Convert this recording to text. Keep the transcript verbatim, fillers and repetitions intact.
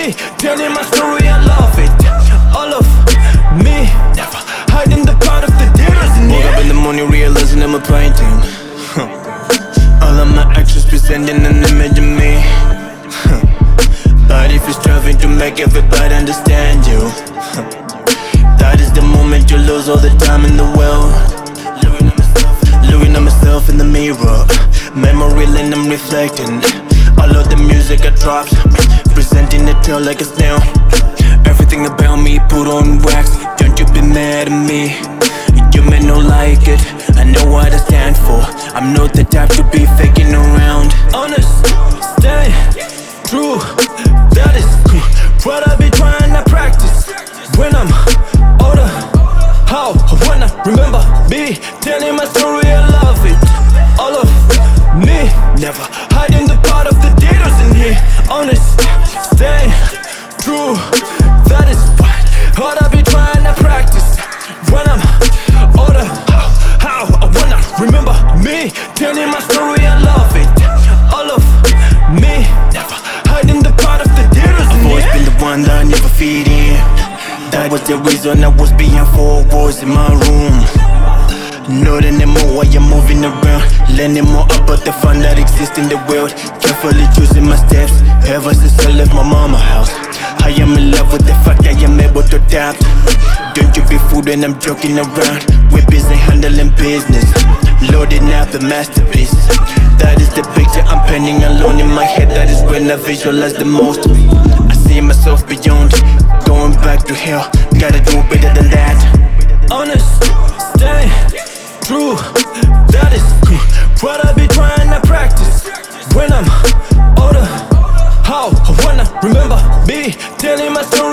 me, telling my story, I love it. All of me, never hiding the part of the demons in here. Woke up in the morning realizing I'm a painting. Huh. All of my actions presenting an image of me. Huh. But if you're striving to make everybody understand you, huh, that is the moment you lose all the time in the world. Looking at myself, looking at myself in the mirror, memory lane I'm reflecting. All of the music I dropped, presenting it till like a snail. Everything about me put on wax. Don't you be mad at me, you may not like it. I know what I stand for, I'm not the type to be faking around. Honest, stay true, that is what I be trying to practice. When I'm older, how I wanna remember me, telling my story, I love it. All of me, never hiding the part of the haters in here. Honest, stay true, that is what I be trying to practice. When I'm older, how, how I wanna remember me, telling my story, I love it. All of me, never hiding the part of the haters in here. I've always been the one that I never fit in. That was the reason I was being four walls in my room. Not anymore while you're moving around, learning more about the fun that exists in the world. Carefully choosing my steps, ever since I left my mama's house. I am in love with the fact I am able to adapt. Don't you be fooled when I'm joking around. We're busy handling business, loading up a masterpiece. That is the picture I'm painting alone in my head. That is when I visualize the most. I see myself beyond, going back to hell. Gotta do better than that. Honest, stay true, that is what I be trying to practice. When I'm older, how I wanna remember me, telling my story.